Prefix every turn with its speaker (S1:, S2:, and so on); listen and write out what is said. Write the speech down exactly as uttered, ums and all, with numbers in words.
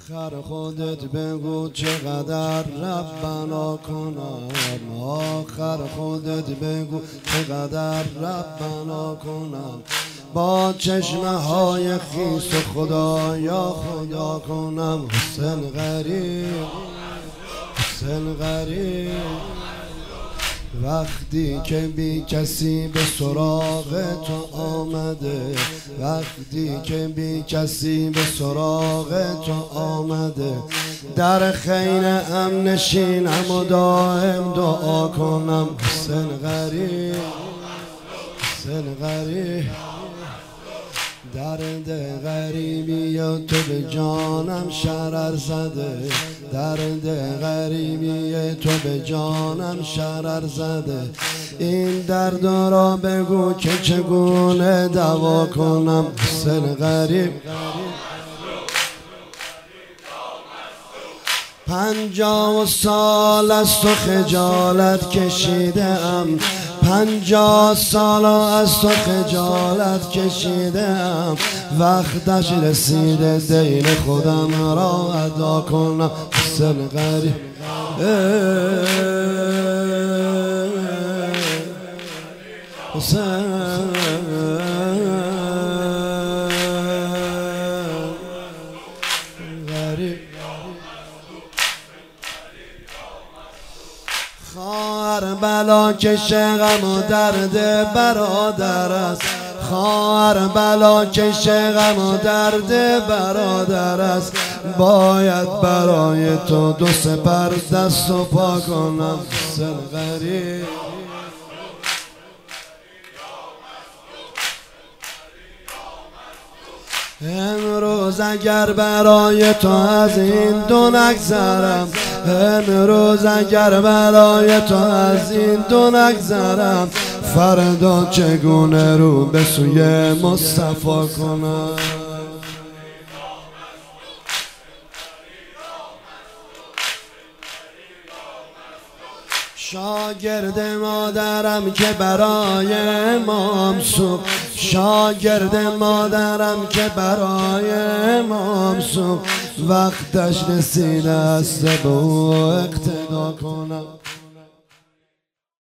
S1: آخر خودت بگو چقدر ربنا کنم، آخر خودت بگو چقدر ربنا کنم، با چشمه های خیس و خدا یا خدا کنم. حسین غریب حسین غریب وقتی که بی کسی به سراغ تو آمده، وقتی که بی کسی به سراغ تو آمده، در خیر ام نشینم و دائم دعا کنم. حسین غریب حسین غریب درد غریبی تو به جانم شرر زده، درد غریبی تو به جانم شرر زده. این درد را بگو که چگونه دوا کنم. حسین غریب پنجاه سال از تو خجالت کشیدم، پنجاه سال از تو خجالت کشیدم، وقتش رسیده دین خودم را ادا کنم. حسین غریب حسین غریب خواهر بلا کش غم و درد برادر است، خواهر بلا کش غم و درد برادر است، باید برای تو دو سپر دست و پا کنم. حسین غریب امروز اگر برای تو از این دو نگذرم، امروز اگر برای تو از این دو نگذرم، فردا چگونه رو به سوی مصطفی کنم. شاگرد مادرم که برای امام سوخت، شاگرد مادرم که برای امام سوخت، وقتش رسیده است به او اقتدا کنم.